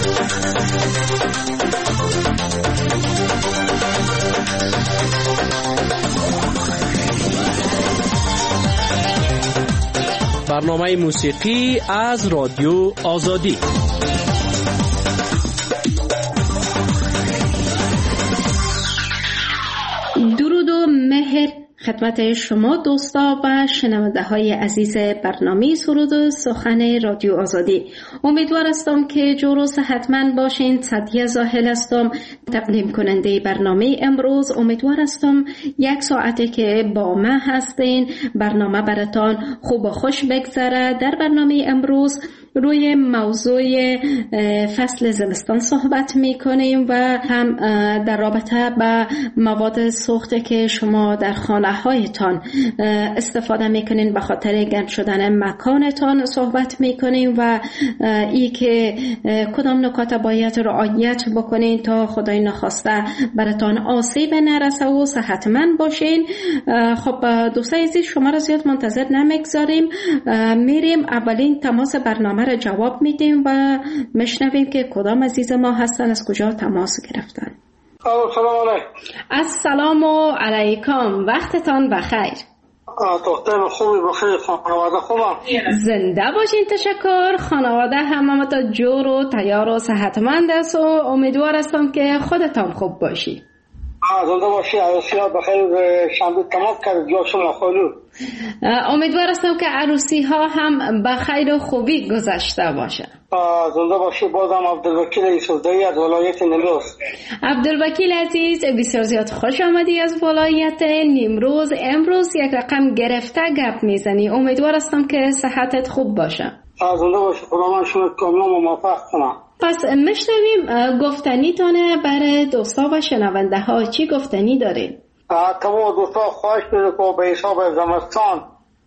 برنامه موسیقی از رادیو آزادی. درود و مهر خدمت شما دوستا و شنونده های عزیز برنامه سرود و سخن رادیو آزادی. امیدوار هستم که جور و صحتمند باشین. سعدیه زاهل هستم، تقدیم کننده برنامه امروز. امیدوار هستم یک ساعته که با من هستین برنامه براتان خوب و خوش بگذره. در برنامه امروز روی موضوع فصل زمستان صحبت میکنیم و هم در رابطه با مواد سوخته که شما در خانه هایتان استفاده میکنین به خاطر گرم شدن مکانتان صحبت میکنیم و ای که کدام نکات باید رعایت بکنین تا خدای نخواسته براتان آسیب نرسه و صحتمند باشین. خب دوستای عزیز، شما را زیاد منتظر نمیگذاریم، میریم اولین تماس برنامه را جواب میدیم و میشنویم که کدام عزیز ما هستن، از کجا تماس گرفتن. سلام علیکم. السلام علیکم، وقتتان بخیر. دختر خوبی بخیر، خانواده خوبم؟ زنده باشین. تشکر. خانواده همه تا جور و تیار و صحتمند است و امیدوار هستم که خودتان خوب باشی. زنده باشی. عروسی ها بخیر شنبه تمام کرد جاشون خالو. امیدوار هستم که عروسی ها هم بخیر و خوبی گذشته باشه. زنده باشی. بازم عبدالوکیل یوسفزئی از ولایت نیمروز. عبدالوکیل عزیز، بسیار زیاد خوش آمدی از ولایت نیمروز. امروز یک رقم گرفته گپ میزنی. امیدوار هستم که صحتت خوب باشه. زنده باشی. خدا من شما کاملا موفق کنم. پس میشنویم گفتنی تانه برای دوستا و شنونده ها. چی گفتنی دارین؟ تمام دوستا خواهش می‌کنم که به حساب زمستان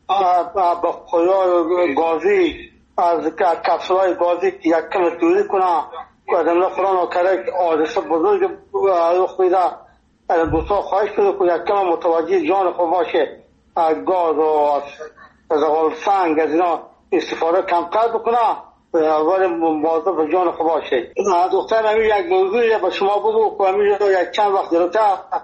با خیال گازی از کپسولای گازی یک کم دوری کنه که از امنا قرآن و کرک آدرس بزرگ رخ میده. دوستا خواهش می‌کنم که یک کم متوجه جان خود باشه، گاز و زغال سنگ از اینا استفاده کمتر بکنه، اول مواظب جان خود باشه. دختر همین یک موضوعی به شما بگو که همین یک چند وقت جلوتر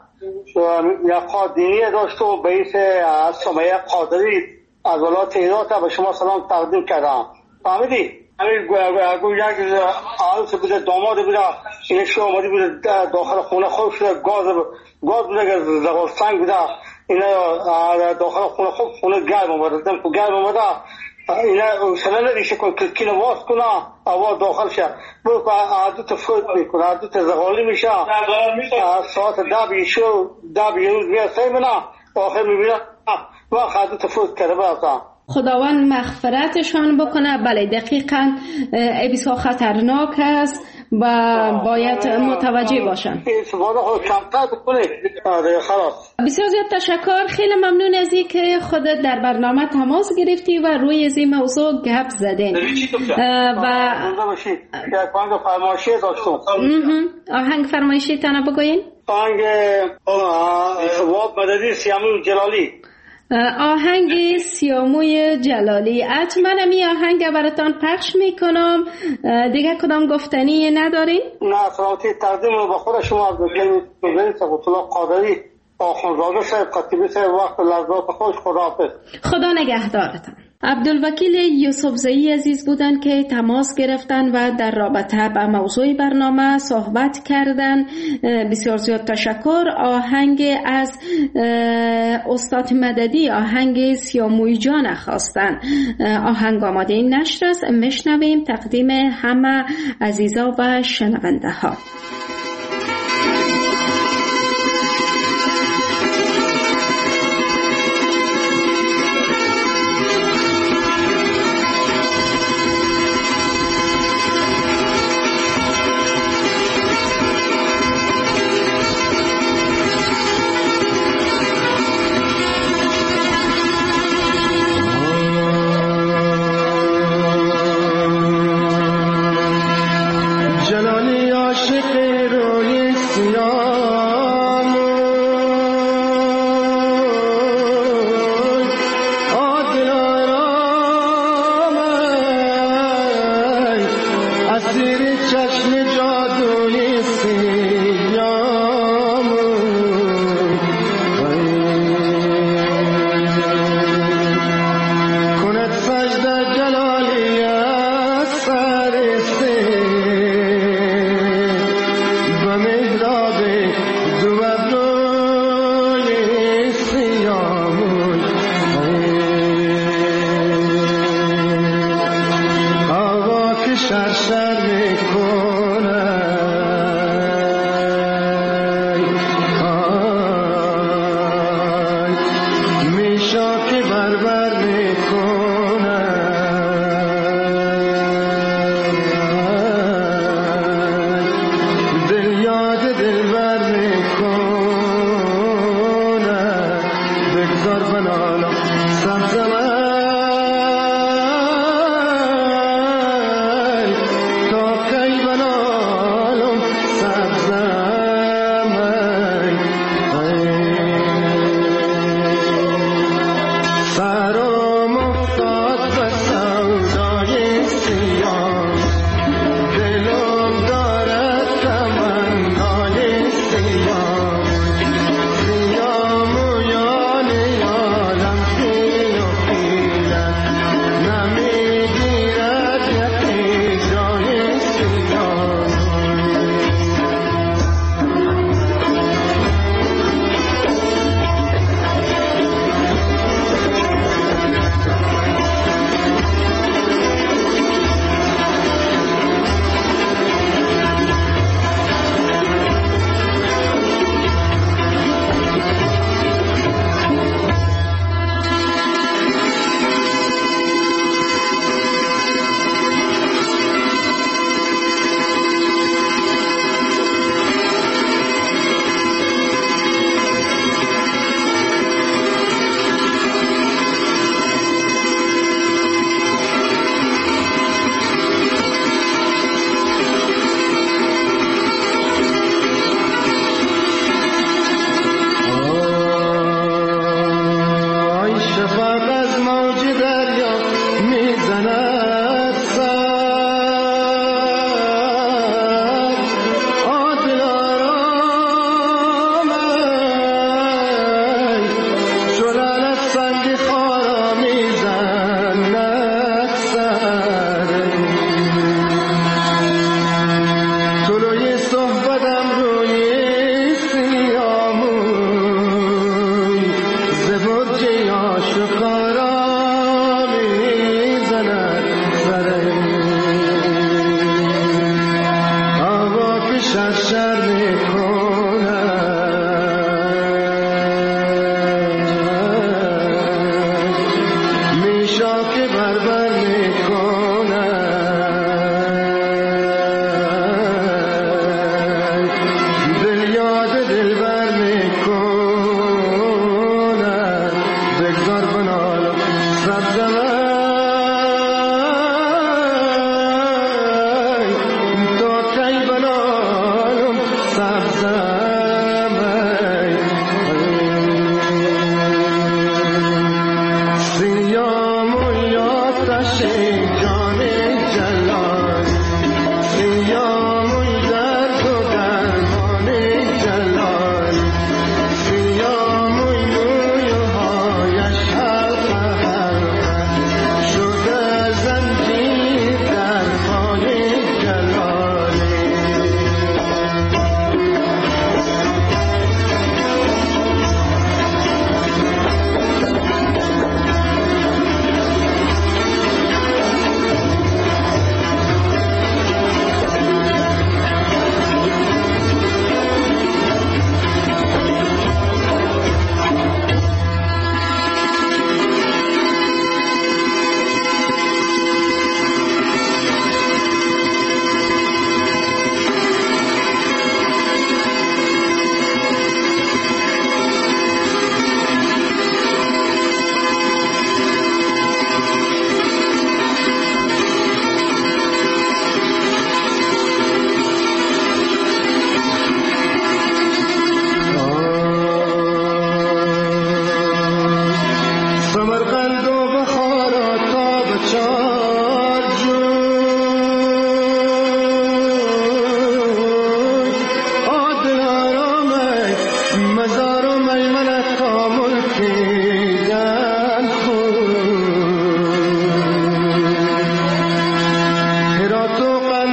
یک خواه دینی داشت و به ایس سمیه قادری از ولایت هرات به شما سلام تقدیم کردم. فهمیدی؟ همین یک عروس بوده، داماد بوده، این شو آمدی بوده داخل خونه خوب شده، گاز بوده، زغال سنگ بوده، اینا داخل خونه خوب خونه گرم آمده، دم که گرم آمده اینا سنه ندیشه کن کلکین واس کنه هوا داخل شه برو که عدوت فوت میکنه، عدوت زغالی میشه. ساعت 10 روز میاد سیمونه آخر میبینه وقت عدوت فوت کرده برسا. خداوند مغفرتشان بکنه. بله دقیقاً بسیار خطرناک است و باید متوجه باشن. بسیار زیاد تشکر. خیلی ممنون از این که خودت در برنامه تماس گرفتی و روی از این موضوع گپ زدین. و آهنگ فرمایشی تنه بگوین؟ آهنگ واب مددی سیاموی جلالی. آهنگ سیاموی جلالی. حتما می آهنگ براتان پخش میکنم. دیگه کدام گفتنی ندارین؟ نه، سلامتی تقدیم رو به خود شما بگید سبوتالله قادری آخونزاده صاحب خطیبی صاحب وقت لحظات خوش. خداحافظ. خدا نگهدارتان. عبدالوکیل یوسفزئی عزیز بودن که تماس گرفتن و در رابطه با موضوع برنامه صحبت کردن. بسیار زیاد تشکر. آهنگ از استاد مددی، آهنگ سیاموی جان خواستن. آهنگ آماده این نشر است، میشنویم تقدیم همه عزیزا و شنونده ها. عاشق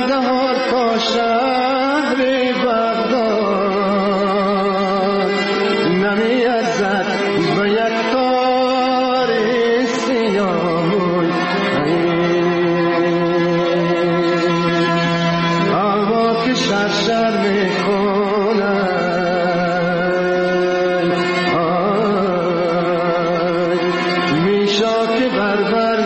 کندهار تا شهر بغداد نمی‌ارزد به یک تار سیاه هوا که شرشر می‌کند میشا که بربر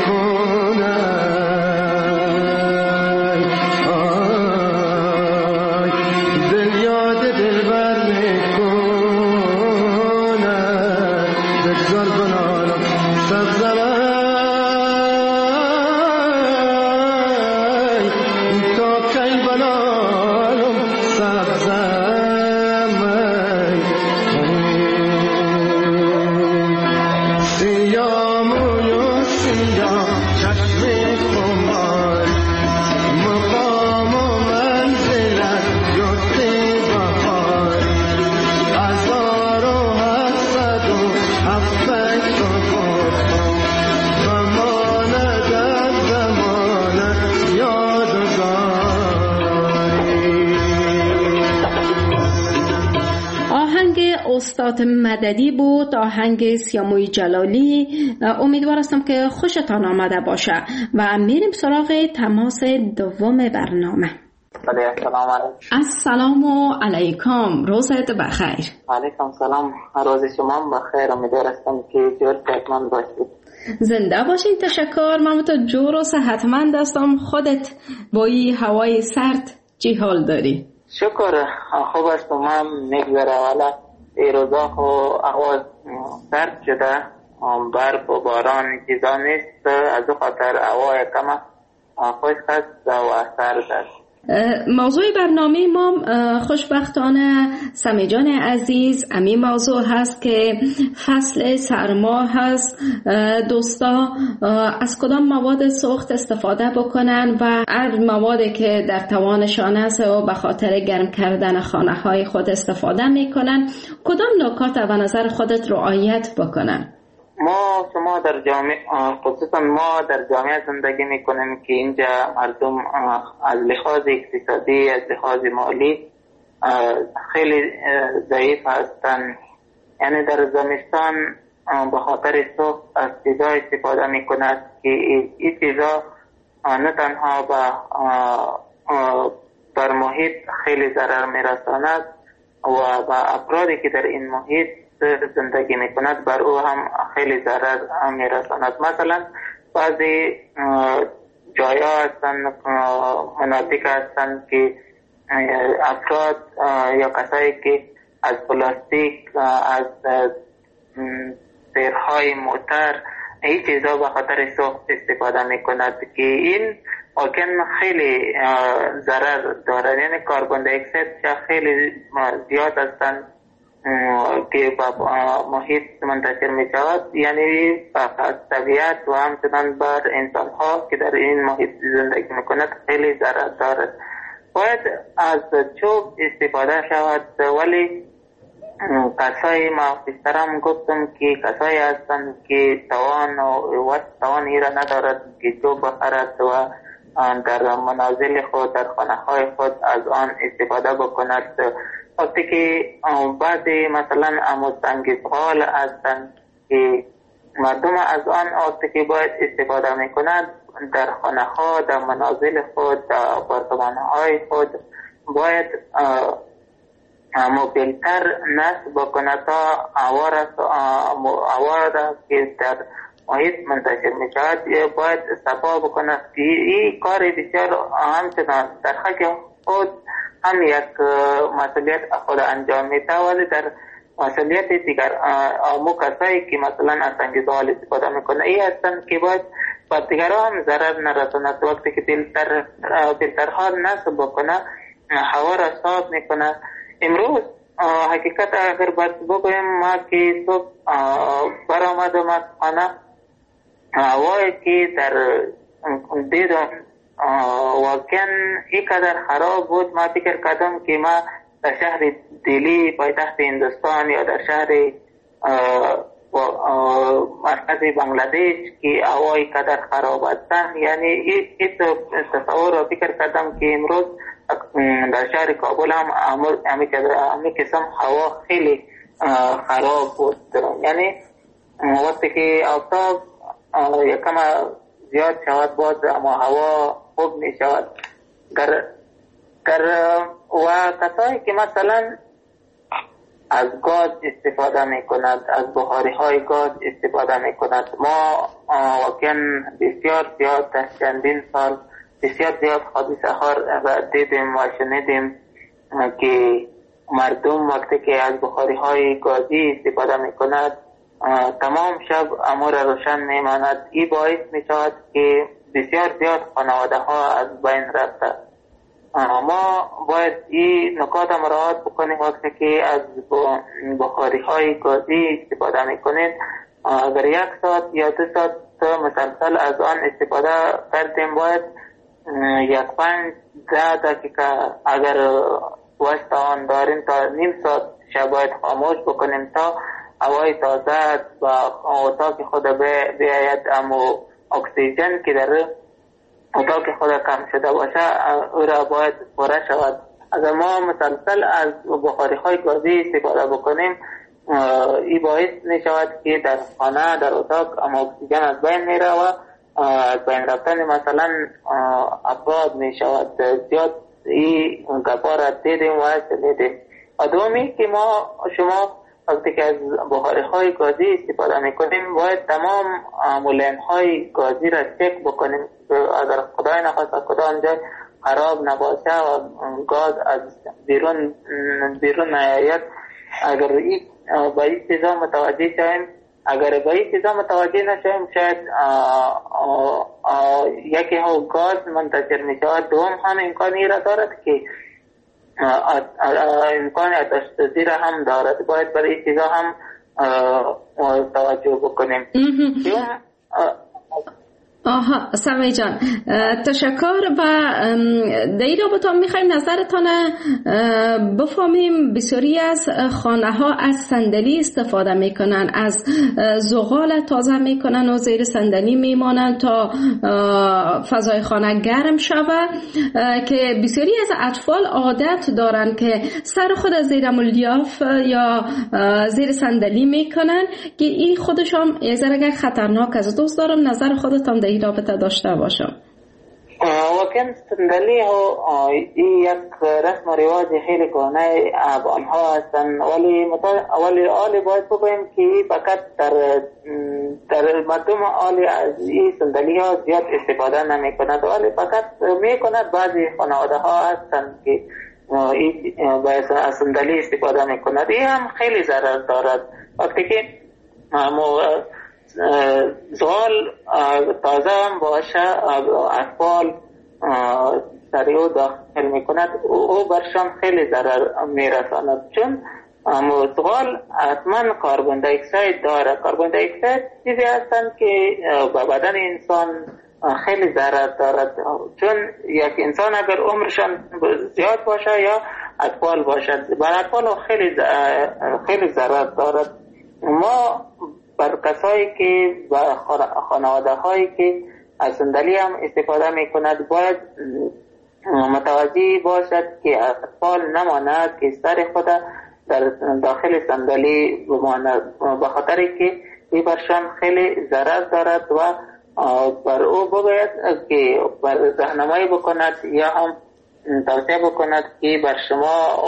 استاد مددی بود، آهنگ سیاموی جلالی. امیدوار هستم که خوشتان آمده باشه و میریم سراغ تماس دوم برنامه. السلام علیکم، روزت بخیر. علیکم سلام، روز شما بخیر. امیدوار هستم که جور صحتمند باشید. زنده باشین. تشکر. من تو جور و صحتمند هستم. خودت با این هوای سرد چی حال داری؟ شکر خوب است. من میگذره والا این روزا خو احوال سرد شده، برف و باران چیزا نیست، از او خاطر هوای کم خوش است و سرد است. موضوع برنامه ما خوشبختانه سمی جان عزیز امی موضوع هست که فصل سرما هست. دوستا از کدام مواد سوخت استفاده بکنن و هر موادی که در توانشان است و به خاطر گرم کردن خانه های خود استفاده میکنن، کدام نکات به نظر خودت رعایت بکنن؟ شما در جامعه، خصوصا ما در جامعه زندگی میکنیم که اینجا مردم از لحاظ اقتصادی، از لحاظ مالی خیلی ضعیف هستند. یعنی در زمستان به خاطر سوخت از چیزا استفاده میکند که این چیزا نه تنها بر محیط خیلی ضرر میرساند و به افرادی که در این محیط زندگی میکند بر او هم خیلی ضرر میرساند. مثلا بعضی جایا هستند، مناطق هستند که افراد یا کسایی که از پلاستیک، از سیرهای موتر، این چیزا به خاطر سوخت استفاده میکند که این ممکن خیلی ضرر دارد. یعنی کربن دی اکساید خیلی زیاد هستند که با محیط منتشر می شود، یعنی از طبیعت و همچنان بر انسان ها که در این محیط زندگی می کند خیلی ضرر دارد. باید از چوب استفاده شود، ولی کسایی ما پیشترم گفتم که کسایی هستند که توان را ندارد که چوب بخرد و در منازل خود، در خانه های خود از آن استفاده بکند. وقتی که بعضی مثلا سنگ‌زغال هستند که مردم از آن وقتی که باید استفاده میکنند در خانه ها، در منازل خود، در آپارتمان های خود باید موبیلتر نصب بکند تا هوا که در محیط منتشر می شود باید صفا بکند. این کار بسیار همچنان در حق خود هم یک مسئولیت خود انجام میده، ولی در مسئولیت دیگر امو کسایی که مثلا از سنگ‌زغال استفاده میکنه این هستند که باید با دیگران هم ضرر نرساند. وقتی که فیلترها نصب بکنه هوا را صاف میکنه. امروز حقیقت اگر باید بگویم ما که صبح برآمدم از خانه، هوایی که در دیدم واقعا اینقدر خراب بود، ما فکر کردم که ما در شهر دلی پایتخت هندوستان یا در شهر مرکز بنگلادش که هوای قدر خراب هستند. یعنی این تصور را فکر کردم که امروز در شهر کابل هم همین قسم هوا خیلی خراب بود. یعنی وقتی که آفتاب یکم زیاد شود باز اما هوا خوب می شود. و کسایی که مثلا از گاز استفاده می کند، از بخاری های گاز استفاده می کند، ما واقعا بسیار زیاد در چندین سال بسیار زیاد حادثه ها را دیدیم و شنیدیم که مردم وقتی که از بخاری های گازی استفاده می کند تمام شب امور روشن می ماند. این باعث می شود که بسیار زیاد خانواده ها از بین رفته. ما باید این نکات مراعات بکنیم وقتی که از بخاری های گازی استفاده می کنید. اگر 1 ساعت یا 2 ساعت مسلسل از آن استفاده کردیم باید 5-10 دقیقه اگر وقت آن داریم تا نیم ساعت باید خاموش بکنیم تا هوای تازه و اتاق خود بیاید. اما اکسیژن که در اتاق خود کم شده باشه او را باید پره شود. اگر ما مسلسل از بخاری های گازی استفاده بکنیم این باعث می شود که در خانه در اتاق اما اکسیژن از بین می رو و از بین رفتن مثلا افراد می شود. زیاد این گپا را دیدیم و شنیدیم. و دومی که شما وقتی که از بخاری های گازی استفاده می کنیم باید تمام مولین های گازی را چک بکنیم اگر خدای نخواست کدام آنجا خراب نباشه و گاز از بیرون نیاید. اگر با این چیزا متوجه شویم، اگر با این چیزا متوجه نشویم شاید یکی ها گاز منتشر می شود. دوم هم امکانی را دارد که امکان آتش سوزی را هم دارد. باید برای این چیزا هم توجه بکنیم. آها سمی جان تشکر. و در این رابطه میخوایم نظرتان بفهمیم. بسیاری از خانه ها از صندلی استفاده میکنن، از زغال تازه میکنن و زیر صندلی میمانن تا فضای خانه گرم شود، که بسیاری از اطفال عادت دارن که سر خود زیر ملیاف یا زیر صندلی میکنن که این خودشان یه ذره خطرناک است. دوست دارم نظر خودتان در این رابطه داشته باشم. واقعا صندلی ها این یک رسم و رواج خیلی کهنه آنها هستند، ولی آلی باید بگوییم که فقط در مردم آلی از این صندلی ها زیاد استفاده نمی کند، ولی فقط می کند. بعضی خانواده ها هستند که باید از صندلی استفاده می کند. این هم خیلی ضرر دارد. وقتی که زغال تازه هم باشه اطفال سریع داخل می کند او برشان خیلی ضرر می رساند، چون زغال حتما کاربن دی اکساید داره. کاربن دی اکساید چیزی هستند که به بدن انسان خیلی ضرر دارد، چون یک انسان اگر عمرشان زیاد باشه یا اطفال باشد بر اطفال خیلی ضرر دارد. ما بر کسایی که و خانواده هایی که از صندلی هم استفاده می کند باید متوجه باشد که اطفال نماند که سر خود در داخل صندلی بماند، به خاطری که این برشان خیلی ضرر دارد و بر او باید که بر راهنمایی بکند یا هم توصیه بکند که بر شما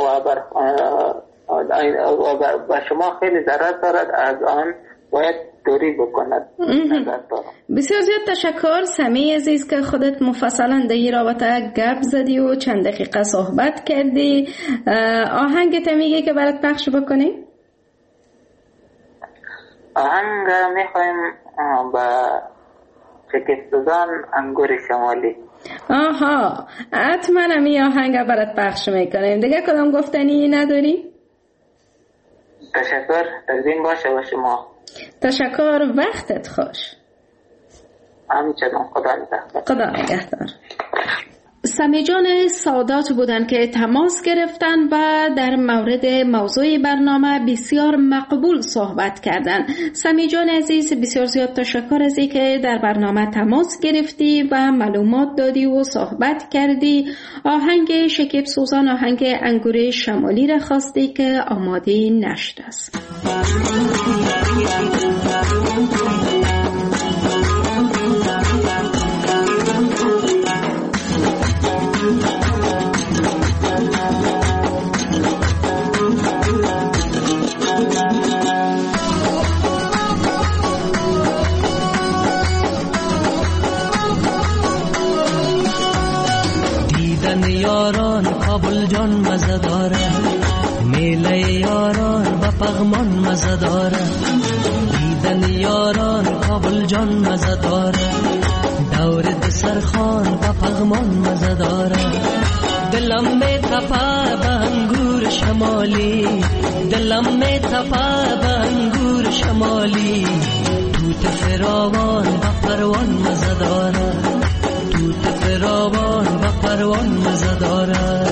و بر شما خیلی ضرر دارد، از آن باید دوری بکند. بسیار زیاد تشکر سمی عزیز که خودت مفصلا در این رابطه گپ زدی و چند دقیقه صحبت کردی. آهنگت میگه که برات پخش بکنی؟ آهنگ میخوایم با شکستگان انگور شمالی. آها حتما همی آهنگ برات پخش میکنیم. دیگه کدام گفتنی نداری؟ تشکر، تقدیم باشه با شما. تشکر، وقتت خوش. همچنان، خدا نگهدار. خدا نگهدار. سمیع جان سادات بودند که تماس گرفتن و در مورد موضوع برنامه بسیار مقبول صحبت کردند. سمیع جان عزیز، بسیار زیاد تشکر از اینکه در برنامه تماس گرفتی و معلومات دادی و صحبت کردی. آهنگ شکیب سوزان، آهنگ انگور شمالی را خواستی که آماده نشده است. یاران کابل جان مزه داره، میله یاران با پغمان مزه داره. دیدن یاران کابل جان مزه داره، دور دسرخان با پغمان مزه داره. دلم می تپه به انگور شمالی، دلم می تپه به انگور شمالی. توت فراوان با پروان مزه داره، توت فراوان و پروان مزه داره.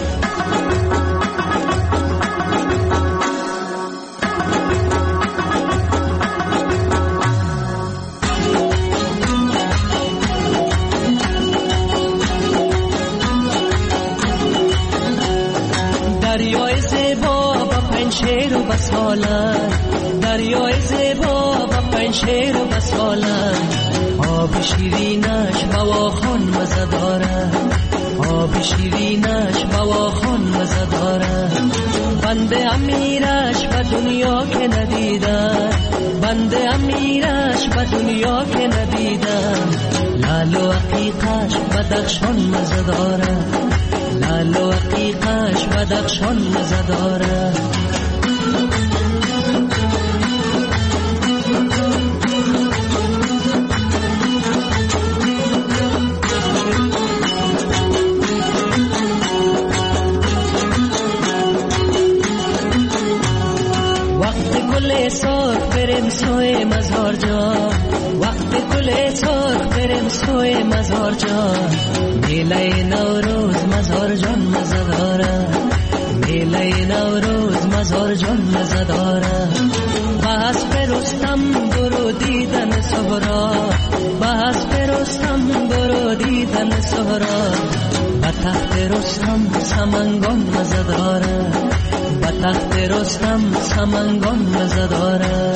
دریای زیبا با پنشیر و بسالن، دریای زیبا با پنشیر و بسالن. آب شیرینش بواخان مزه داره، آب شیرینش بواخان مزه داره. بنده امیرش به دنیا که ندیدم، بنده امیرش به دنیا که ندیدم. لال و عقیقش بدخشان مزه داره، لال و عقیقش بدخشان مزه داره. سرخ بریم سوی مزار جان، وقت گل سرخ بریم سوی مزار جان. میله نوروز مزار جان مزه داره، میله نوروز مزار جان مزه داره. بس پرستم برو دیدن سهرا، بس پرستم برو دیدن سهرا. به تخت رستم سمنگان مزه داره، به تخت رستم سمنگان مزه داره.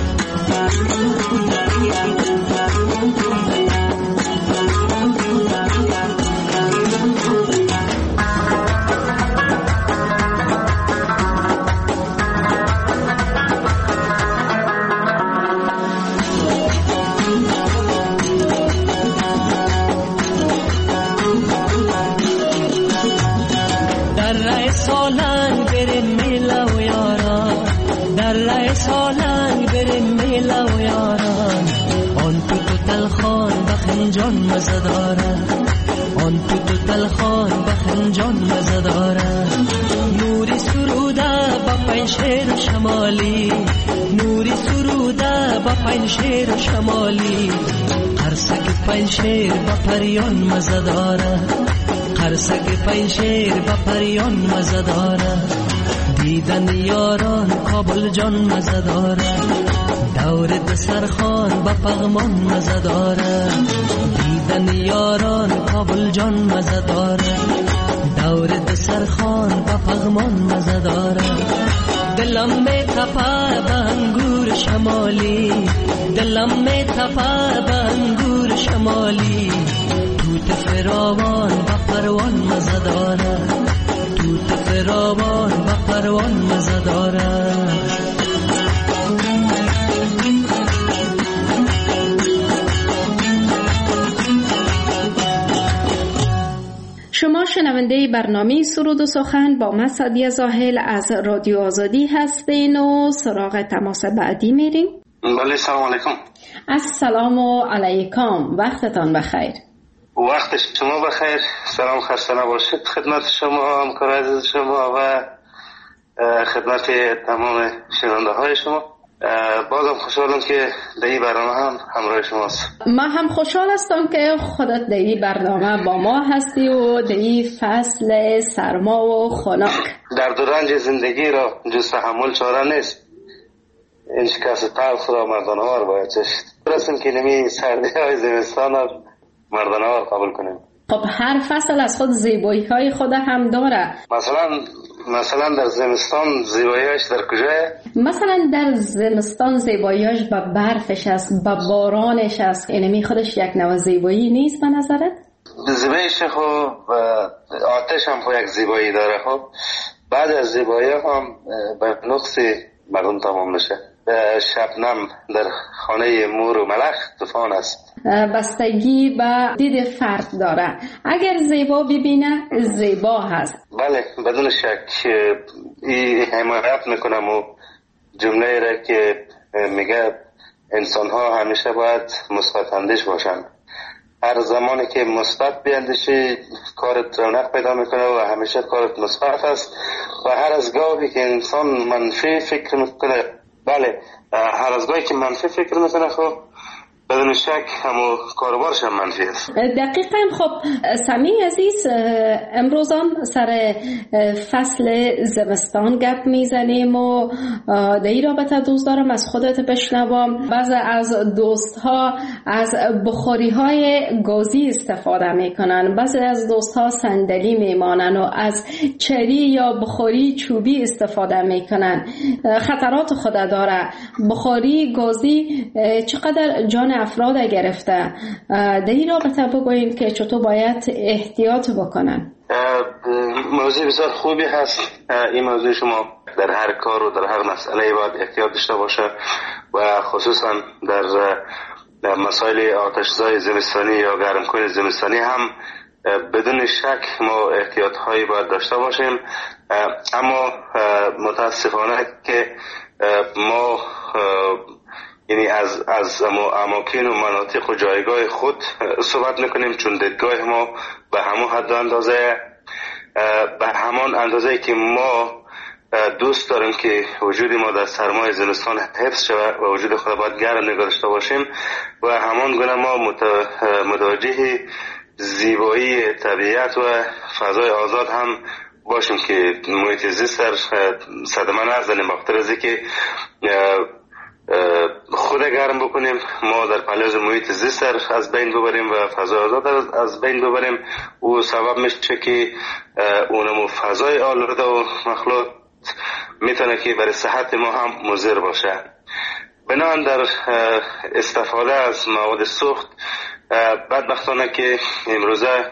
در رای سالنگ بریم میله و یاران، در رای سالنگ بریم میله و یاران. آن تو تلخان بخنجان مزه داره، آن تو تلخان بخنجان مزه داره. نوری سروده با پنشیر شمالی، نوری سروده با پنشیر شمالی. قرصک پنشیر با پریان مزه داره، قرصک پنشیر با پریان مزه داره. دیدن یاران کابل جان مزه داره، دور دسرخان با پغمان مزه داره. دیدن یاران کابل جان مزه داره، دور دسرخان با پغمان مزه داره. دلم می تپه به انگور شمالی، دلم می تپه به انگور شمالی. توت فراوان با پروان مزه داره، توت فراوان با پروان مزه داره. شما شنونده برنامه سرود و سخن با من سعدیه زاهل از رادیو آزادی هستین و سراغ تماس بعدی میریم. بله، سلام علیکم. السلام علیکم، وقتتان بخیر. وقت شما بخیر. سلام، خسته نباشید خدمت شما، همکار عزیز شما و خدمت تمام شنونده های شما. بازم خوشحالم که در این برنامه هم همراه شماست. ما هم خوشحال هستم که خودت در این برنامه با ما هستی و در این فصل سرما و خنک. در رنج زندگی را جز تحمل چاره نیست. این شکست تلخ را مردانه‌وار باید چشید. برسیم که نمی سردی های زمستان را مردانه‌وار قبول کنیم. خب هر فصل از خود زیبایی های خود هم داره. مثلا در زمستان زیباییش در کجاه؟ مثلا در زمستان زیباییش با برفش است، با بارانش است. اینمی خودش یک نوع زیبایی نیست به نظرت؟ زیباییش خب آتش هم یک زیبایی داره. خب بعد از زیبایی هم به نقص مردم تمام میشه. شبنم در خانه مور و ملخ طوفان است. بستگی به دید فرد داره. اگر زیبا ببینه زیبا هست. بله بدون شک این حمایت میکنم و جمله را که میگه انسان ها همیشه باید مثبت اندیش باشن. هر زمانی که مثبت بیاندیشی کارت رونق پیدا میکنه و همیشه کارت مثبت است و هر از گاهی که انسان منفی فکر میکنه، بله هر از گاهی که منفی فکر میکنه خب بدون شک همو کاربارش هم منفی است. دقیقاً. خب سمی عزیز، امروز هم سر فصل زمستان گپ میزنیم و در این رابطه دوست دارم از خودت بشنوم. بعضی از دوست ها از بخاری های گازی استفاده میکنن، بعضی از دوست ها صندلی میمانن و از چری یا بخاری چوبی استفاده میکنن. خطرات خود داره. بخاری گازی چقدر جان افراد گرفته. در این رابطه بگوییم که چطور باید احتیاط بکنن. موضوع بسیار خوبی هست. این موضوع شما در هر کار و در هر مسئله باید احتیاط داشته باشه و خصوصا در مسائل آتش‌زای زمستانی یا گرم‌کنی زمستانی هم بدون شک ما احتیاط هایی باید داشته باشیم. اما متاسفانه که ما یعنی از اماکن و مناطق و جایگاه خود صحبت میکنیم، چون دیدگاه ما به همون حد و اندازه، به همان اندازه که ما دوست داریم که وجود ما در سرمای زمستان حفظ شود و وجود خود باید گرم نگاه داشته باشیم و همان گونه ما متوجه زیبایی طبیعت و فضای آزاد هم باشیم که محیط زیست صدمه نزنیم. بخاطر از اینکه خود گرم بکنیم ما در پلیز محیط زیست از بین ببریم و فضای آزاد از بین ببریم، او سبب میشه که اونم فضای آلوده و مخلوط میتونه که برای صحت ما هم مضر باشه. بنابراین در استفاده از مواد سوخت بدبختانه که امروزه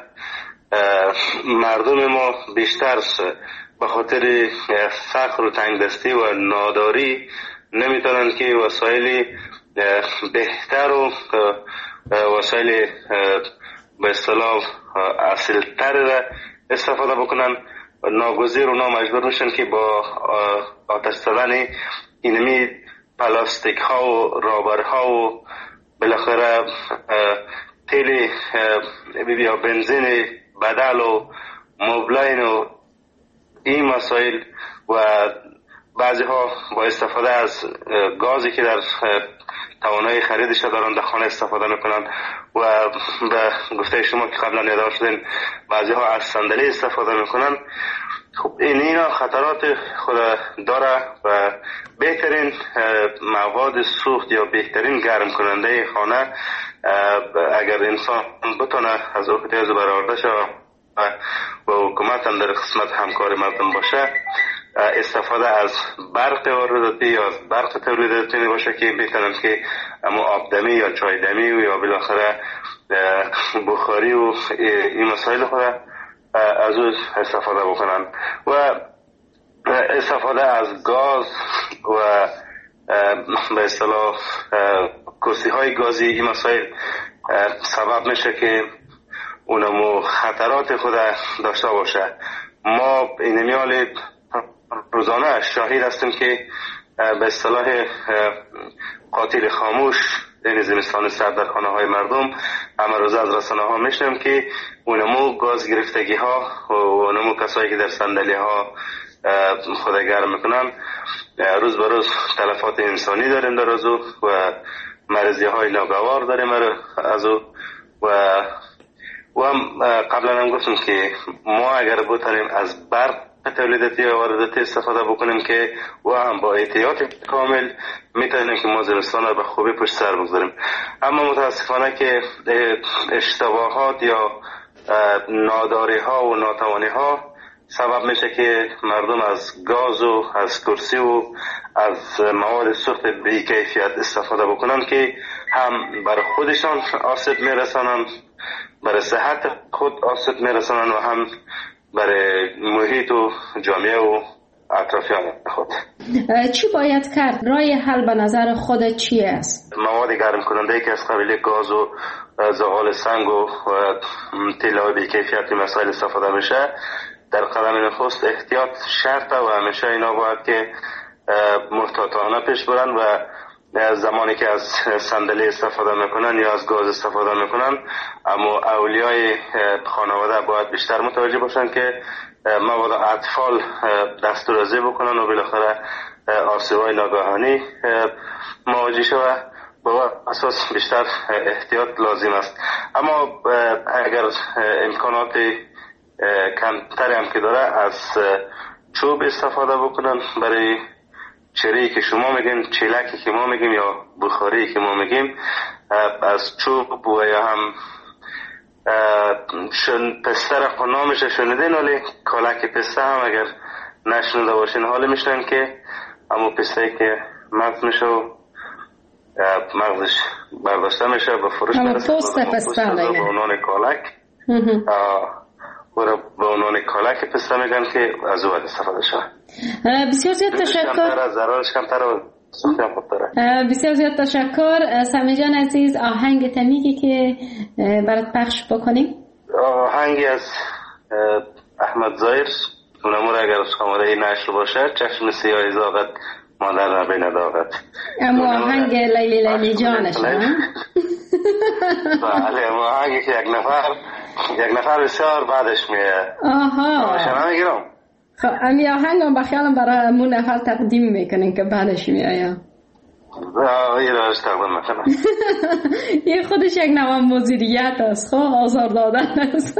مردم ما بیشتر به خاطر فقر و تنگدستی و ناداری نمیتونن که وسایل بهتر و وسایل به اصطلاح اصیل‌تر را استفاده بکنن. ناگزیر و نامجبور میشن که با آتش زدن اینمی پلاستیک ها و رابر ها و بالاخره تیل یا بنزین بدل و مبلین و این مسائل و بعضی ها با استفاده از گازی که در توانایی خریدش دارن در خانه استفاده میکنن و به گفته شما که قبلا یادآور شدین بعضی ها از صندلی استفاده میکنن. خب اینا خطرات خود داره و بهترین مواد سوخت یا بهترین گرم کننده خانه اگر انسان بتونه از احتیاج برآورده شود و حکومت هم در قسمت همکار مردم باشه، استفاده از برق وارداتی یا از برق تولیداتی باشه که بهترن که اما آبدمی یا چایدمی یا بالاخره بخاری و این مسائل خود از اون استفاده بکنن و استفاده از گاز و به اصطلاح کشتی های گازی این مسائل سبب میشه که اونمو خطرات خود داشته باشه. ما این میال روزانه شاهد هستیم که به اصطلاح قاتل خاموش این زمستان سرد در خانه های مردم همه روز از رسانه ها میشنم که اونمو گاز گرفتگی ها و اونمو کسایی که در صندلی ها خود گرم میکنن روز به روز تلفات انسانی داریم در از او و مریضی های ناگوار داریم از او و هم قبلا هم گفتم که ما اگر بتونیم از برق تولیداتی و وارداتی استفاده بکنیم که و هم با احتیاط کامل میتونیم که ما زمستان رو به خوبی پشت سر بگذاریم. اما متاسفانه که اشتباهات یا ناداری ها و ناتوانی ها سبب میشه که مردم از گاز و از کرسی و از مواد سوخت بی کیفیت استفاده بکنن که هم برای خودشان آسیب میرسانن، برای صحت خود آسیب میرسانن و هم برای محیط و جامعه و اطرافیان خود. چی باید کرد؟ راه حل به نظر خودت چی است؟ مواد گرم کننده که از قبیل گاز و زغال سنگ و طلا بی کیفیت مسائل استفاده میشه، در قدم نخست احتیاط شرطه و همیشه اینا باید که محتاطانه پیش برن و زمانی که از صندلی استفاده میکنن یا از گاز استفاده میکنن، اما اولیای خانواده باید بیشتر متوجه باشن که مواد اطفال دسترسی بکنن و بالاخره آسیب‌های ناگهانی مواجه شود. با اساس بیشتر احتیاط لازم است. اما اگر امکانات کمتری هم که داره، از چوب استفاده بکنن برای چری که شما میگیم، چیلکی که ما میگیم یا بخاری که ما میگیم، از چوب و یا هم پستر نامش شنیدین، ولی کالک پسته هم اگر نشنیده باشین حال میشنن که اما پسته که مغز میشه و مغزش برداشته میشه به فروش میرسه به عنوان کالک و به عنوان کالک پسته میگن که از او استفاده شود. بسیار زیاد تشکر. ضررش کمتر و سوختم خوبتره. بسیار زیاد تشکر. سمی جان عزیز، آهنگ تمیگی که برات پخش بکنیم؟ آهنگی از احمد ظاهر، اونمور اگر شماره نشر باشه، چشم سیاه زاغت مادر را بین داغت. اما آهنگ لیلی لیلی جانش بله، آهنگی که یک نفر بسیار بعدش میه. آها، شما میگیرم خب امی آهنگ هم بخیالم برای امون نفر تقدیم میکنین که بعدش میآیا. یه راش تقدیم مثلا یه خودش یک نوع مدیریت است، خب آزار دادن است.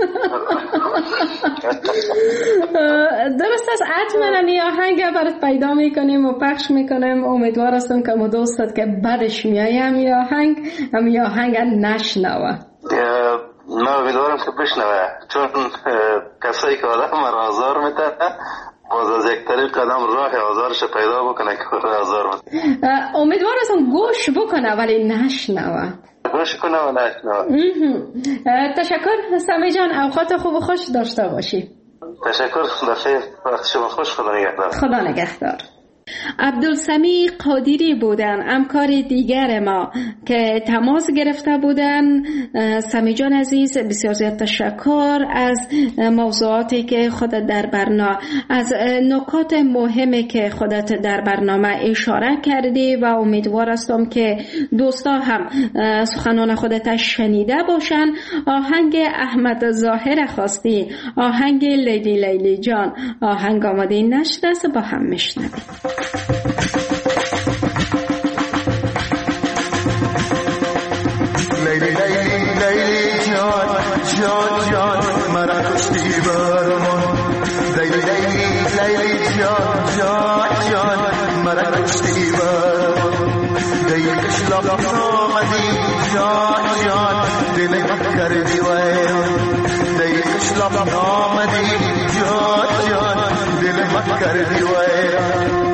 درست است. حتما امی آهنگ برات پیدا میکنیم و پخش میکنیم. امیدوار هستم که ما دوستت که بعدش میآیه امی آهنگ نشنوه. من امیدوارم که بشنوه، چون کسایی که آدم را آزار میده باز از یک طریق قدم راه آزارش پیدا بکنه که آزار میده. امیدوار هستم گوش بکنه ولی نشنوه. گوش کنه و نشنوه. تشکر سمی جان، اوقات خوب و خوش داشته باشی. تشکر، بخیر، وقت شما خوش. خدا نگهدار. خدا نگهدار. عبدالسمی قادری بودن، همکار دیگر ما که تماس گرفته بودن. سمی جان عزیز، بسیار زیاد تشکر از موضوعاتی که خودت در برنامه، از نکات مهمی که خودت در برنامه اشاره کردی و امیدوار هستم که دوستا هم سخنان خودت شنیده باشن. آهنگ احمد ظاهر خواستی، آهنگ لیلی لیلی جان، آهنگ آماده نشده است، با هم میشنویم. لیلی لیلی لیلی جان جان جان مرا کشتی برمان. لیلی لیلی لیلی جان جان جان مرا کشتی برمان. دیگه کشلاب آمدی جان جان دل من کردی ویران. دیگه کشلاب آمدی جان جان دل من کردی ویران.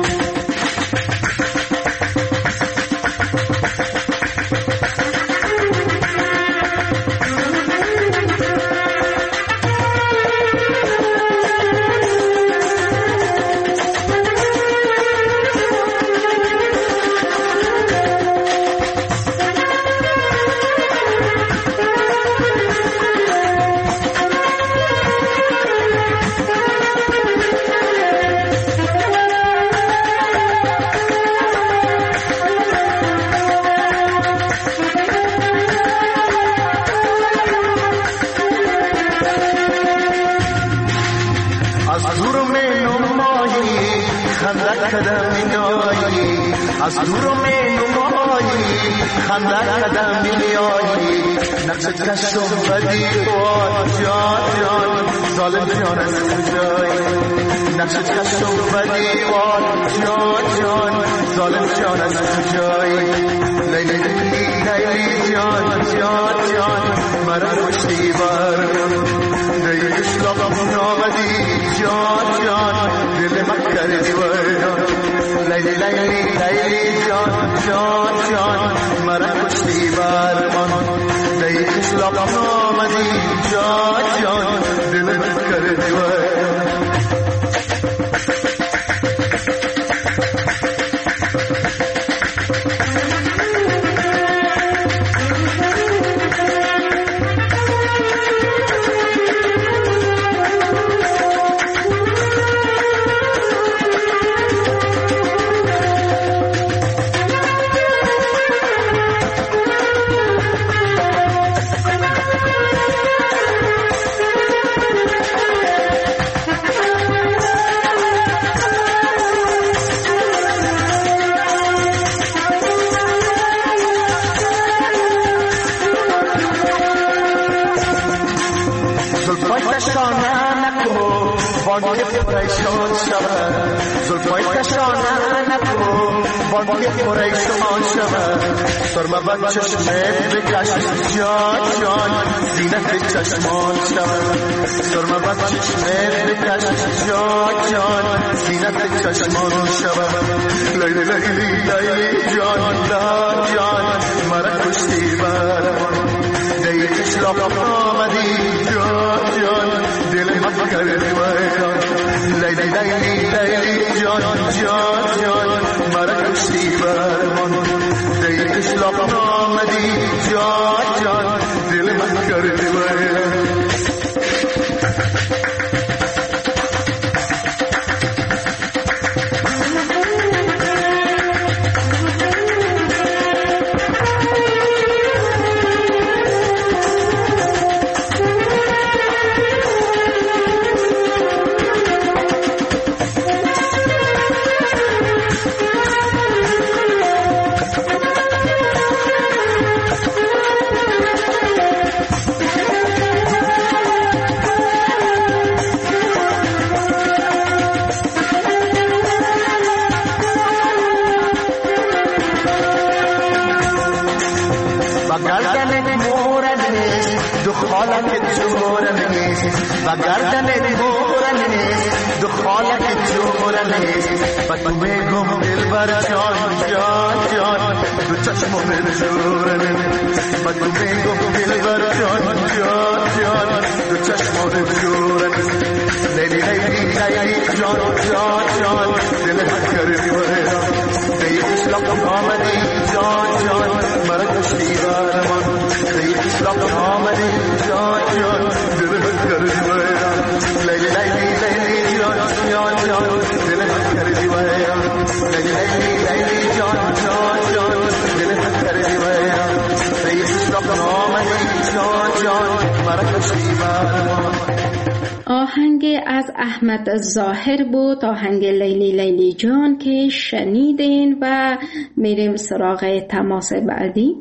خندق کدم میایی از دور می نمایی خندق کدم میایی نقشت کشم بدی وای جان جان ظالم جان از کجایی نقشت کشم بدی وای جان جان ظالم جان از کجایی لیلی لیلی جان جان جان مرا کشتی بر دیگش لبم نامدی جان جان دل من کردی ویران لیلی لیلی لیلی جان جان جان مرا کشتی بر دیگش لبم نامدی جان جان دل من کردی ویران بانگی پریشان شود زلفای کشانه نکن بانگی پریشان شود سرمه بد چشمت بکش جان جان زینت چشمان شود سرمه بد چشمت بکش جان جان زینت چشمان شود لیلی لیلی لیلی جان جان مرا کشتی برمان دیگش لبم آمدی جان جان دل من کردی ویران لیلی لیلی لیلی جان جان جان مرا کشتی برمان دیگش لبم آمدی جان جان دل من کردی ویران و گردن بورن نیست دخالت جورن نیست و تو میگم دل بر جان جان جان دو چشم دل جورن نیست و تو میگم دل بر جان جان جان دو چشم دل جورن نیست لیلی لیلی لیلی جان جان جان دل من کردی ویران دیگش لبم آمدی جان جان مرا کشتی برمان دیگش لبم آمدی جان جان دل من کردی ویران لیلی لیلی لیلی جان جان جان دل من کردی ویران لیلی لیلی لیلی جان جان جان دل من کردی ویران دیگش لبم آمدی جان جان مرا کشتی برمان. آهنگ از احمد ظاهر بود، آهنگ لیلی لیلی جان که شنیدین و میریم سراغ تماس بعدی.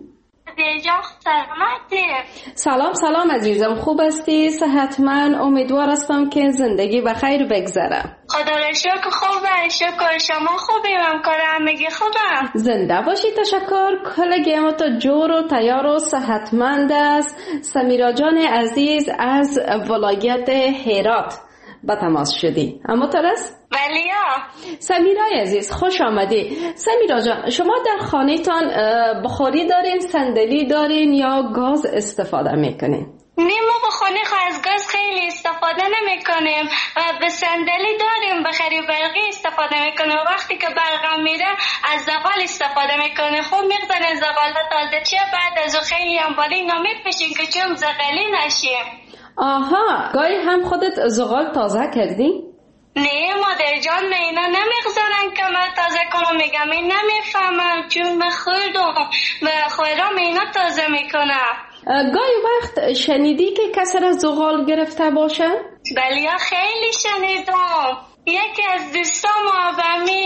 سلام سلام عزیزم، خوب هستی؟ صحتمند؟ امیدوار هستم که زندگی بخیر بگذره. خدا را شکر خوبه، شکر شما خوبی؟ من کار همگی خوبم. زنده باشی، تشکر. کل ما تو جور و تیار و صحتمند است. سمیرا جان عزیز از ولایت هرات با تماس شدی. اما ترس؟ بلیا. سمیرای عزیز خوش آمدی. سمیرا جان، شما در خانه‌تان بخاری دارین، صندلی دارین یا گاز استفاده میکنین؟ نه، ما بخاری از گاز خیلی استفاده نمی کنیم، به صندلی داریم، به خری برقی استفاده میکنیم. وقتی که برقم میره از زغال استفاده میکنیم. خوب میگذاریم زغال تازه چه بعد از خیلی هم بالی نمیپشیم که چون زغالی نشیم. آها، گاهی هم خودت زغال تازه کردی؟ نه مادر جان، من اینا نمیگذارن که من تازه کنم. میگم این نمیفهمم چون من خودم و خودم اینا تازه میکنم. گاهی وقت شنیدی که کسی را زغال گرفته باشه؟ بله خیلی شنیدم. یکی از دوستام آبمی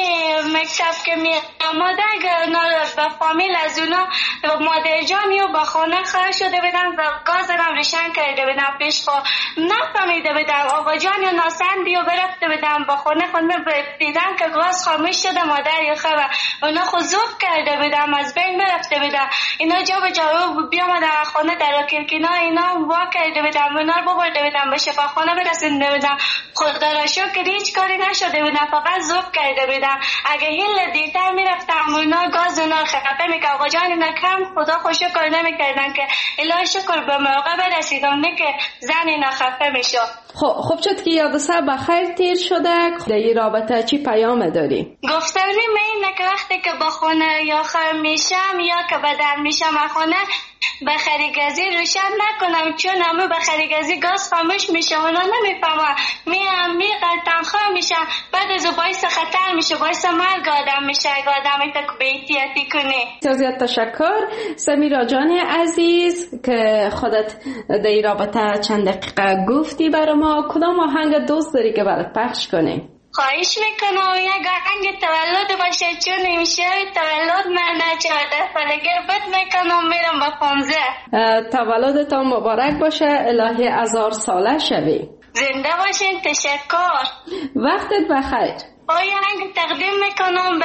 شب که می آمده به فامیل از اونا مادر جانی و با خانه خواهر شده بدن و گاز هم روشن کرده بدن پیش خوا نفهمیده بدن آقا جان یا ناسندی و برفته بدن با خونه دیدن که گاز خاموش شده مادر یا خواهر اونا خود زوب کرده بدن از بین برفته بدن اینا جا به جا بیامدن خانه در کلکینا اینا وا کرده بدن اونا رو ببرده بدن به شفاخانه برسنده بدن خدا را شکر هیچ کاری نشده بدن فقط زوب کرده بدن اگه هیل دیرتر میرفتن اونا گاز اونا خفه میکرد آقا جان اینا کم خدا خوش شکر نمیکردن که الهی شکر به موقع برسیدم که زن اینا خفه میشه. خب شد که یادسه بخیر تیر شده در این رابطه چی پیام داری؟ گفتنی اینه که وقتی که با خونه یا خر میشم یا که بدن میشم خونه به خریگزی روشن نکنم چون همه به خریگزی گاز خاموش میشه اونا نمیفهمن میغلطن خواه میشن بعد از باعث خطر میشه باعث مرگ آدم میشه اگه آدمی تک به احتیاطی کنی. زیاد تشکر سمیرا جان عزیز که خودت در این رابطه چند دقیقه گفتی برای ما. کدام آهنگ دوست داری که برات پخش کنیم؟ خواهش میکنم یک آهنگ تولد باشه چون امشب تولد من 14 سالگی بد میکنم میرم با 15. تولدت مبارک باشه الهی 1000 ساله شوی. زنده باشین. تشکر. وقتت بخیر. آهنگ تقدیم میکنم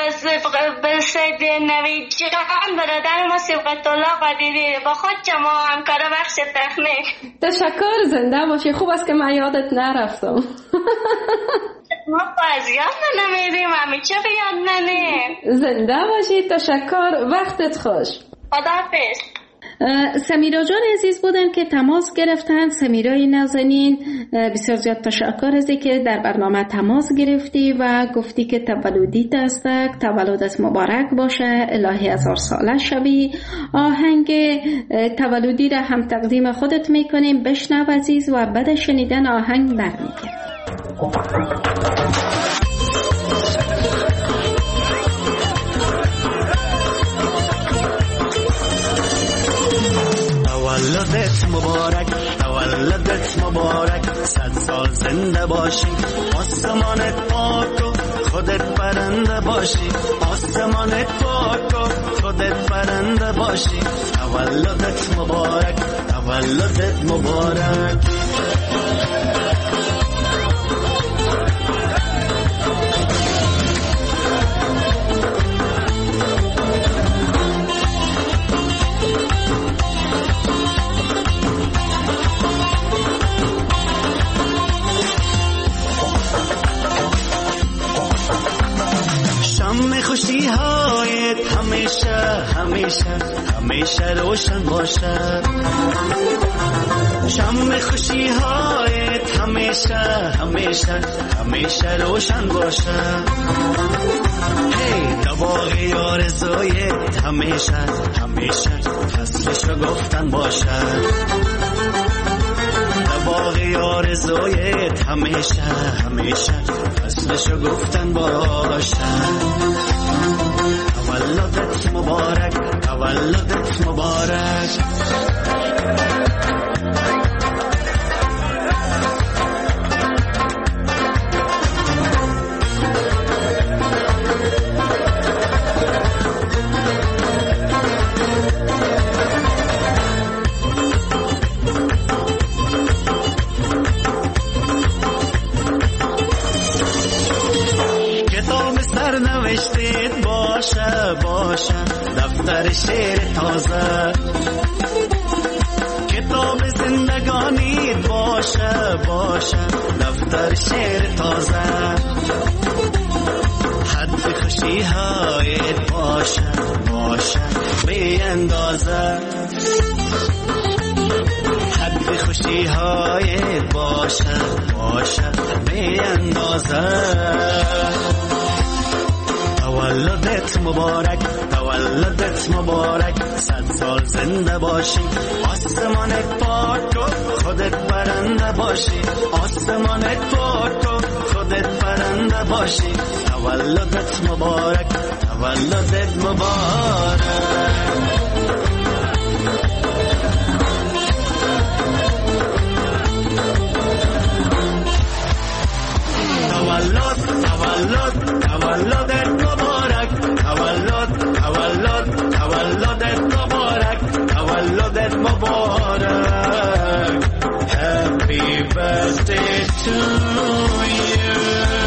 به سید نوید جان برادر ما سبقت الله قدیری با خود شما همکار بخش تکنیک. تشکر. زنده باشی. خوب است که من یادت نرفتم. ما باز یاد نمیدیم همی چه بیاد ننیم. زنده باشی. تشکر. وقتت خوش. خداحافظ. سمیرا جان عزیز بودن که تماس گرفتن. سمیرای نازنین بسیار زیاد تشکر از که در برنامه تماس گرفتی و گفتی که تولدیت است تولدت مبارک باشه الهی 1000 ساله شوی. آهنگ تولدی را هم تقدیم خودت میکنیم. بشنو عزیز و بعد شنیدن آهنگ برمیگردیم. تولدت مبارک تولدت مبارک 100 سال زنده باشی آسمانت پاک و خودت پرنده باشی آسمانت پاک و خودت پرنده باشی تولدت مبارک تولدت مبارک. خوشی هایت همیشه همیشه همیشه روشن باشه شم خوشی هایت همیشه همیشه همیشه روشن باشه هی دباغی آرزویت همیشه همیشه فصلشو گفتن باشه دباغی آرزویت همیشه همیشه فصلشو گفتن باشه. تولدت مبارک تولدت مبارک. باشه دفتر شعر تازه کتاب زندگانی باشه باشه دفتر شعر تازه حد خوشی هایت باشه باشه بی اندازه حد خوشی هایت باشه باشه بی اندازه. تولدت مبارک تولدت مبارک 100 سال زنده باشی آسمانت پاک و خودت پرنده باشی آسمانت پاک و خودت پرنده باشی تولدت مبارک تولدت مبارک. تولدت مبارک مبارک Happy birthday to you.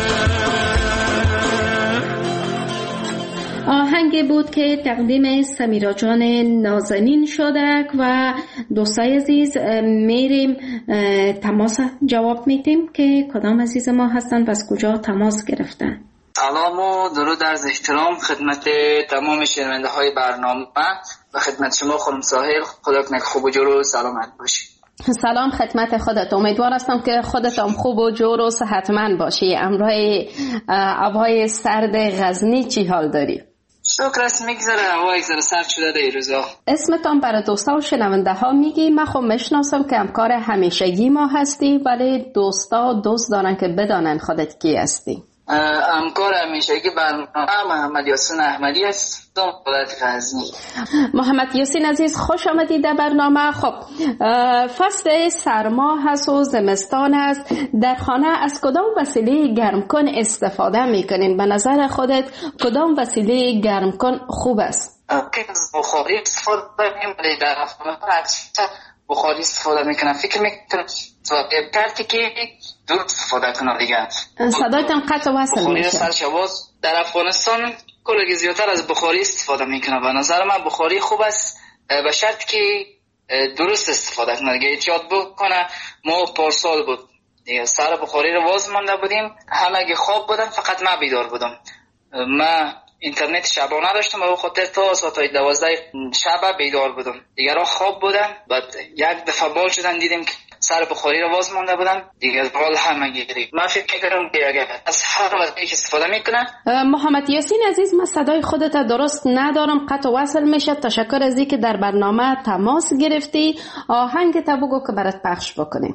آهنگی بود که تقدیم سمیرا جان نازنین شده و دوستای عزیز میریم تماس جواب میدیم که کدام عزیز ما هستن و از کجا تماس گرفتن. سلام و درود عرض احترام خدمت تمام شنونده های برنامه و خدمت شما خانم ساحل. خدا کنه خوب و جور و سلامت باشی. سلام خدمت خودت. امیدوار هستم که خودت هم خوب و جور و صحتمند باشی. امروز هوای سرد غزنی چی حال داری؟ شکر است، میگذره. هوا یک ذره سرد شده این روزا. اسمتان برای دوستا و شنونده ها میگی؟ من خب میشناسم که همکار همیشگی ما هستی، ولی دوستا دوست دارن که بدانن خودت کی هستی. همکار همیشگی برنامه محمد یاسین احمدی است، ولایت غزنی. محمد یاسین عزیز خوش آمدید در برنامه. خب فصل سرما هست و زمستان است، در خانه از کدام وسیله گرمکن استفاده میکنین؟ به نظر خودت کدام وسیله گرمکن خوب است؟ بخاری استفاده میکنم، در بخاری استفاده میکنم. فکر میکنم کارتی که دور استفاده کنم دیگه. صدایتان قطع وصل میشه. سرشواز در افغانستان کلگی زیادتر از بخاری استفاده میکنه. به نظر من بخاری خوب است، به شرط که درست استفاده کنه دیگه. احتیاط بکنه. ما پارسال بود دیگه سر بخاری رو واز مانده بودیم، همه خواب بودن، فقط من بیدار بودم. من اینترنت شبانه داشتم و به خاطر تا ساعت 12 شب بیدار بودم. دیگران خواب بودن، بعد یک دفعه بال شدن دیدیم که سر بخاری رو واز مانده بودن دیگه. بال همه گیری. من فکر میکنم که اگر از هر وسیله استفاده میکنه. محمد یاسین عزیز، من صدای خودت درست ندارم، قطع وصل میشه. تشکر از اینکه در برنامه تماس گرفتی. آهنگ تا بگو که برات پخش بکنیم.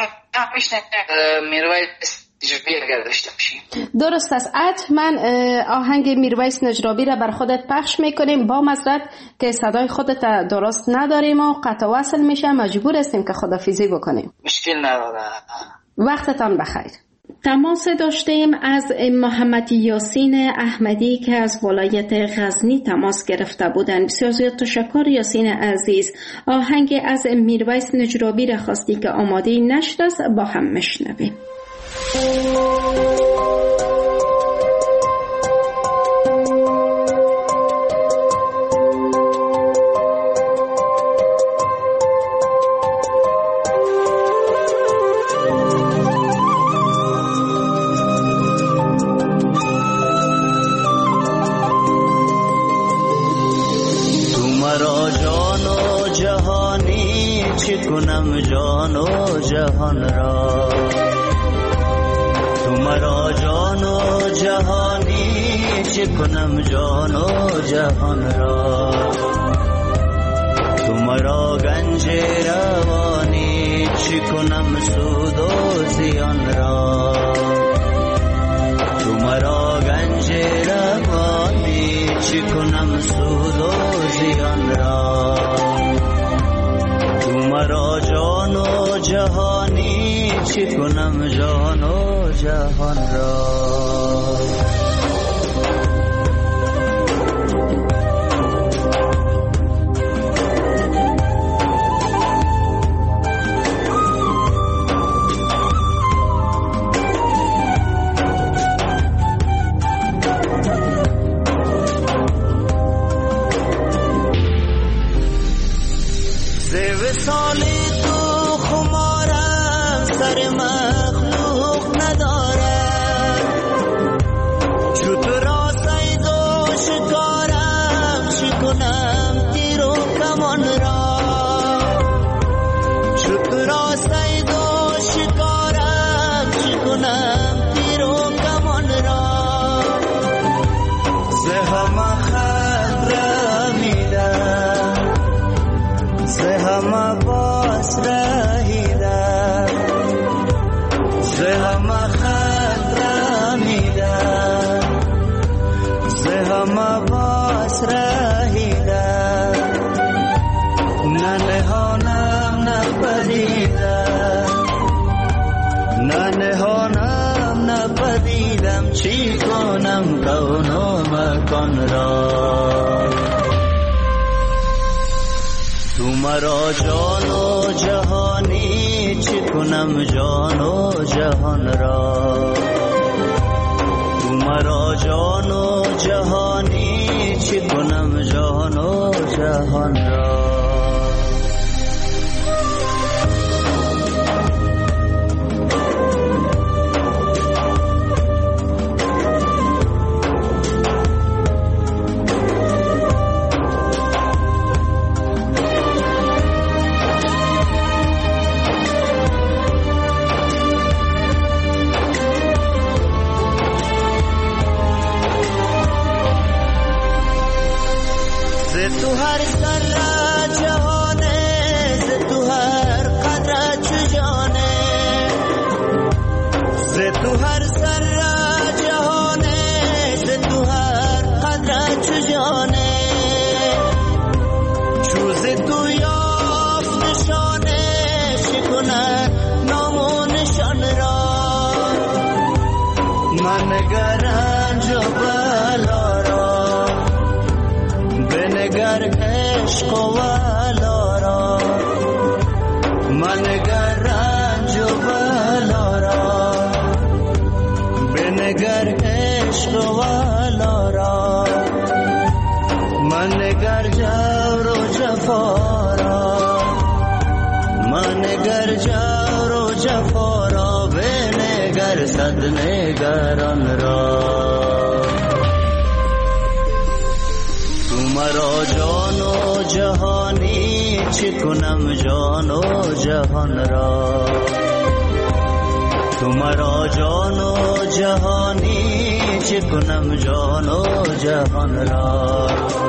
میرویس نجرابی اگر داشته باشیم. درست است. حتما آهنگ میرویس نجرابی را بر خودت پخش میکنیم. با معذرت که صدای خودت درست نداریم و قطع وصل میشه، مجبور هستیم که خدافیزی بکنیم. مشکل نداره. وقتتان بخیر. تماس داشتیم از محمد یاسین احمدی که از ولایت غزنی تماس گرفته بودند. بسیار زیاد تشکر یاسین عزیز. آهنگ از میرویس نجرابی را خواستی که آماده نشد است، با هم مشنویم. تو مرا جان و جهانی چه کنم جان و جهان را، مرا جان و جهانی چه کنم جان و جهان را. تو مرا گنج روانی چه کنم سود و زیان را. تو مرا گنج روانی چه کنم سود و زیان را. تو مرا جان و جهانی چه کنم جان و جهان را. چی کنم کون و مکان را. تو مرا جان و جهانی چه کنم جان و جهان را، تو مرا جان و جهانی چه کنم جان و جهان را. تو هر ذره جهانه، ز تو هر قطره چو جانه، ز تو هر ذره جهانه، ز تو هر قطره چو جانه، چو ز تو یافت نشانه، شکند نام و نشان را. من نگر رنج و بلا را، بنگر عشق و ولا را، منگر رنج و بلا را، بنگر عشق و ولا را، منگر جور و جفا را، منگر جور و جفا را، بنگر صد نگران را. مرا جان و جهانی چه کنم جان و جهان را، تو مرا جان و جهانی چه کنم جان و جهان را.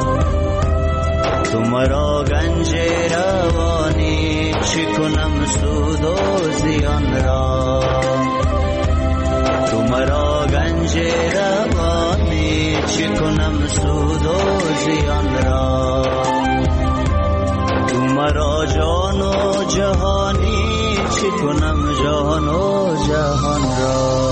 تو مرا گنج روانی چه کنم سود و زیان را، تو مرا گنج روانی چه کنم سود و زیان را. تو مرا جان و جهانی چه کنم جان و جهان را.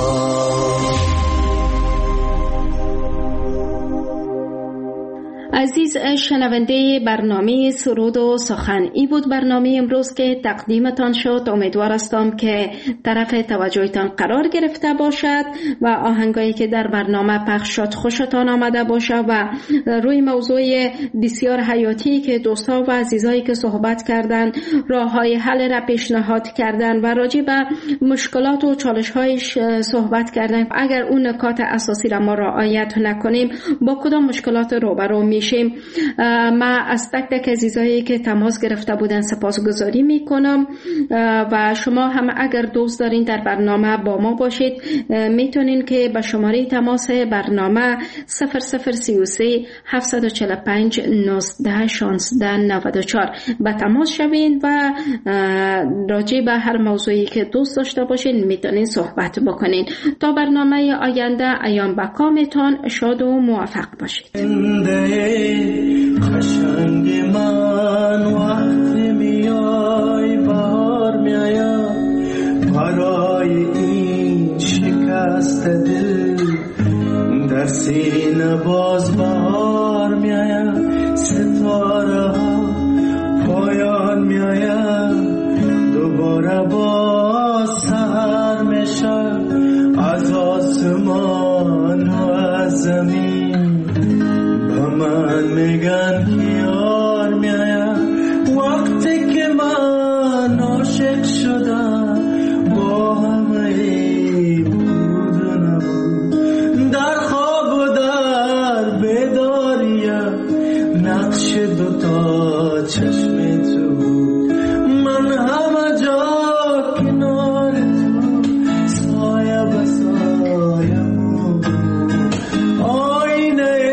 عزیز شنونده برنامه سرود و سخن، ای بود برنامه امروز که تقدیمتان شد. امیدوار هستم که طرف توجهتان قرار گرفته باشد و آهنگایی که در برنامه پخش شد خوشتان آمده باشد و روی موضوع بسیار حیاتی که دوستا و عزیزایی که صحبت کردن، راههای حل را پیشنهاد کردن و راجع به مشکلات و چالش‌هایش صحبت کردن. اگر اون نکات اساسی را ما رعایت نکنیم با کدام مشکلات روبرو میشیم؟ ما از تک تک عزیزایی که تماس گرفته بودن سپاسگزاری میکنم و شما هم اگر دوست دارین در برنامه با ما باشید میتونین که به شماره تماس برنامه 0033 745 19 16 94 به تماس شوین و راجع به هر موضوعی که دوست داشته باشین میتونین صحبت بکنین. تا برنامه آینده ایام به کامتان شاد و موفق باشید. قشنگ من وقتی میای بهار میایم، برای این شکست دل در سینه باز بهار میایم. ستاره ها پایان میایم، دوباره باز سحر میشه، از آسمان و از زمین من میگن یار میایم. وقتی که من عاشق شدم با همه بود و نبود، در خواب و در بیداریم نقش دوتا چشم تو بود. من همه جا کنار تو سایه به سایه بود، آینه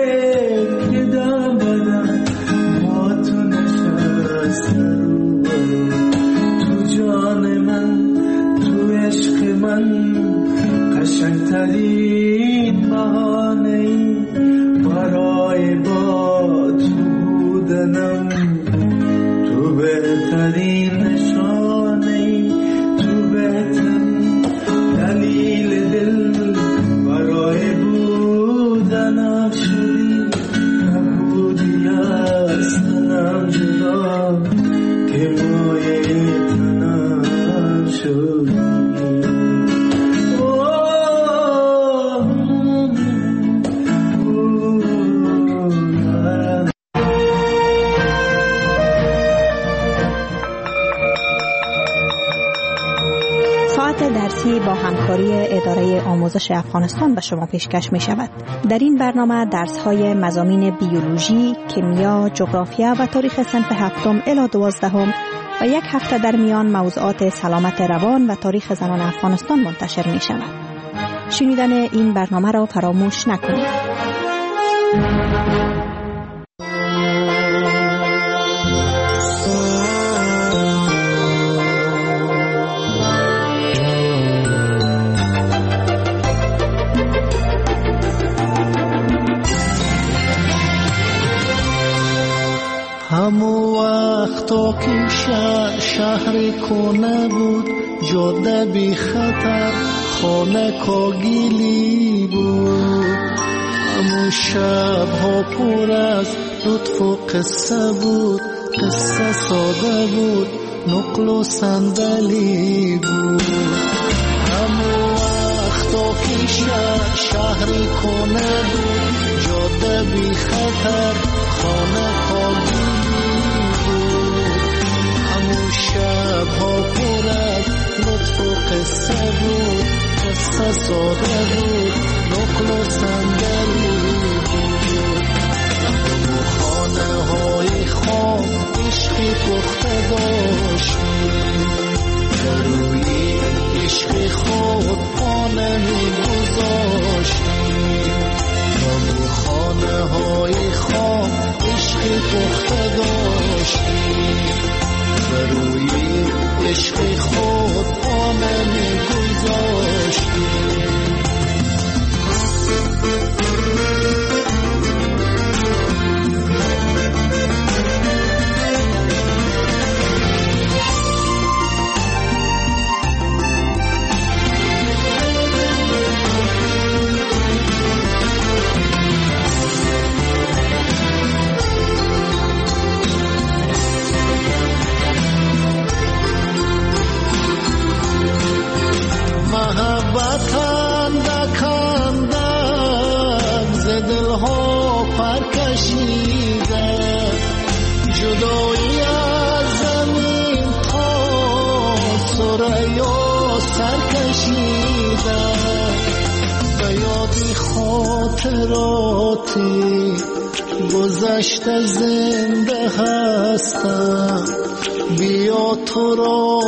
قشنگترین بهانه‌ای برای با تو بودنم، تو بهترین نشانه‌ای، تو بهترین دلیل دل برای بودنم شدی. نبودی از تنم جدا، همکاری اداره آموزش افغانستان به شما پیشکش می شود. در این برنامه درس‌های مضامین بیولوژی، کیمیا، جغرافیا و تاریخ صنف 7 الی 12 و یک هفته در میان موضوعات سلامت روان و تاریخ زنان افغانستان منتشر می شود. شنیدن این برنامه را فراموش نکنید. همو وقتا که شهر کنه بود، جاده بی خطر، خانه کاگیلی بود. همو شبها پر از لطف و قصه بود، قصه ساده بود، نقل و صندلی بود. همو وقتا که شهر کنه بود، جاده بی خطر، خانه کاگیلی بود. همو شبها پر از لطف و قصه بود، قصه ساده بود، نقل و صندلی بود. همو خانه های خام عشقی پخته داشتیم، روی عشق خود پا نمی گذاشتیم. همو خانه های خام عشقی پخته داشتیم، روی عشق خود پا نمی گذاشتیم. جدایی از زمین تا سریا سر کشیده، به یادی خاطراتی گذشته زنده هستم. بیا تو را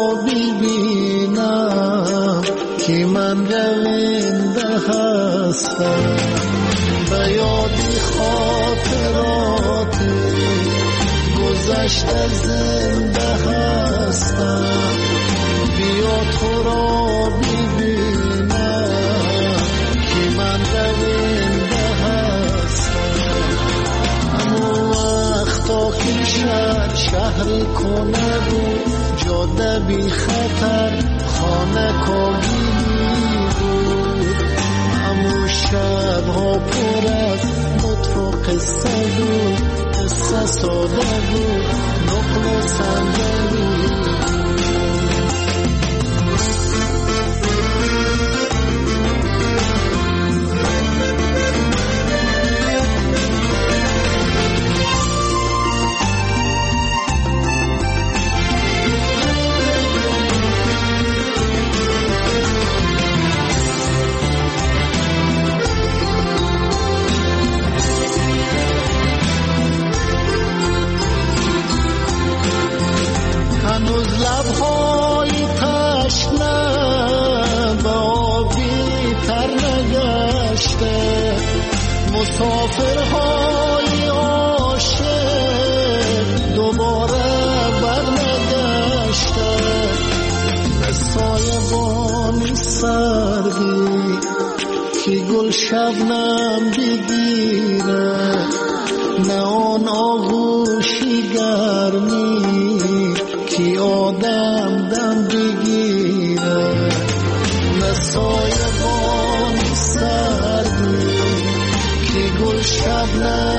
ببینم که من رونده هستم. به یادی خاطراتی گذشته زنده هستم. بیا تو را ببینم که من رونده هستم. همو وقتا که شهر کنه بود، جاده بی خطر، خانه کاگیلی بود. همو شبها پر از لطف و قصه بود، قصه ساده بود، نقل و صندلی لبهای تشنه به آبی تر نگشته، مسافرهای عاشق دوباره بر نگشته. به سایبانی سردی که گل شبنم بگیره، نه آن آغوشی گرمی که آدم دم بگیره. نه سایبانی سردی که گل شبنم